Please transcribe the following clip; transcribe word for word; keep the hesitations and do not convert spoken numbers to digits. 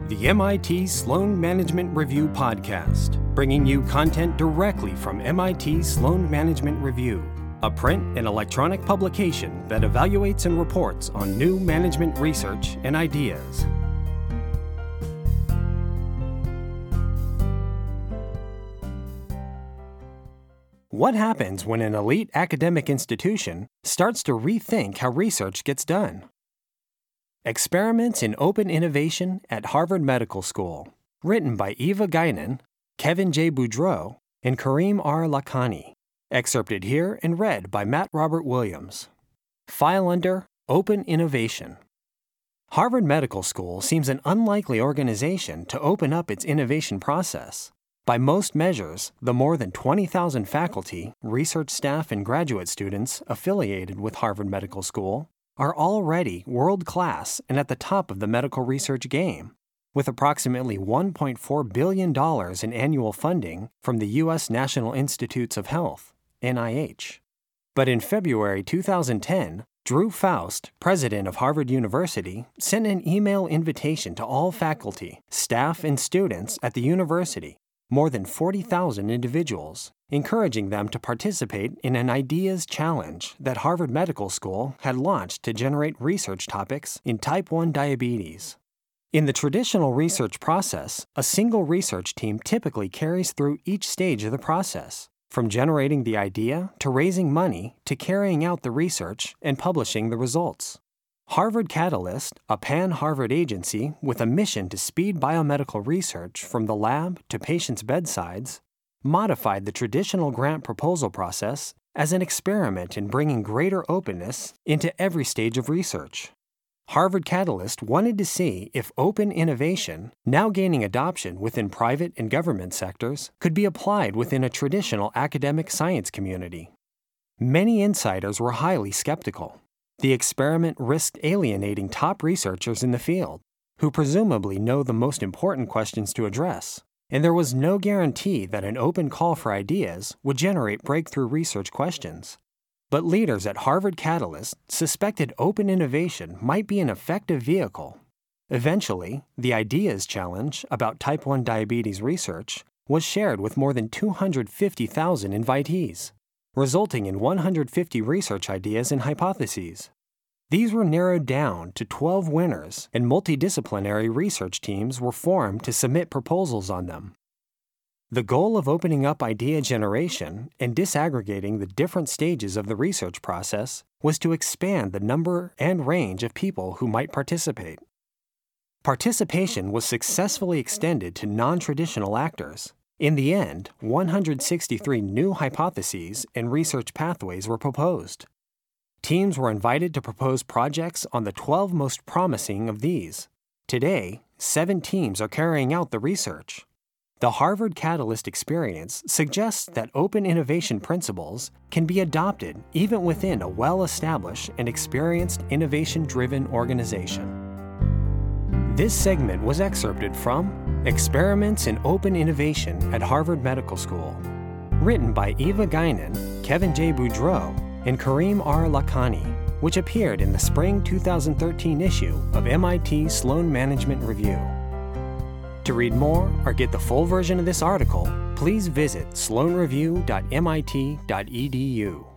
the M I T Sloan Management Review podcast, bringing you content directly from M I T Sloan Management Review, a print and electronic publication that evaluates and reports on new management research and ideas. What happens when an elite academic institution starts to rethink how research gets done? Experiments in Open Innovation at Harvard Medical School, written by Eva Guinan, Kevin J. Boudreau, and Karim R. Lakhani. Excerpted here and read by Matt Robert Williams. File under Open Innovation. Harvard Medical School seems an unlikely organization to open up its innovation process. By most measures, the more than twenty thousand faculty, research staff, and graduate students affiliated with Harvard Medical School are already world-class and at the top of the medical research game, with approximately one point four billion dollars in annual funding from the U S National Institutes of Health, N I H. But in February two thousand ten, Drew Faust, president of Harvard University, sent an email invitation to all faculty, staff, and students at the university, more than forty thousand individuals, encouraging them to participate in an ideas challenge that Harvard Medical School had launched to generate research topics in type one diabetes. In the traditional research process, a single research team typically carries through each stage of the process, from generating the idea to raising money to carrying out the research and publishing the results. Harvard Catalyst, a pan-Harvard agency with a mission to speed biomedical research from the lab to patients' bedsides, modified the traditional grant proposal process as an experiment in bringing greater openness into every stage of research. Harvard Catalyst wanted to see if open innovation, now gaining adoption within private and government sectors, could be applied within a traditional academic science community. Many insiders were highly skeptical. The experiment risked alienating top researchers in the field, who presumably know the most important questions to address, and there was no guarantee that an open call for ideas would generate breakthrough research questions. But leaders at Harvard Catalyst suspected open innovation might be an effective vehicle. Eventually, the Ideas Challenge about type one diabetes research was shared with more than two hundred fifty thousand invitees, resulting in one hundred fifty research ideas and hypotheses. These were narrowed down to twelve winners, and multidisciplinary research teams were formed to submit proposals on them. The goal of opening up idea generation and disaggregating the different stages of the research process was to expand the number and range of people who might participate. Participation was successfully extended to non-traditional actors. In the end, one hundred sixty-three new hypotheses and research pathways were proposed. Teams were invited to propose projects on the twelve most promising of these. Today, seven teams are carrying out the research. The Harvard Catalyst experience suggests that open innovation principles can be adopted even within a well-established and experienced innovation-driven organization. This segment was excerpted from Experiments in Open Innovation at Harvard Medical School, written by Eva Guinan, Kevin J. Boudreau, and Karim R. Lakhani, which appeared in the spring two thousand thirteen issue of M I T Sloan Management Review. To read more or get the full version of this article, please visit sloan review dot M I T dot E D U.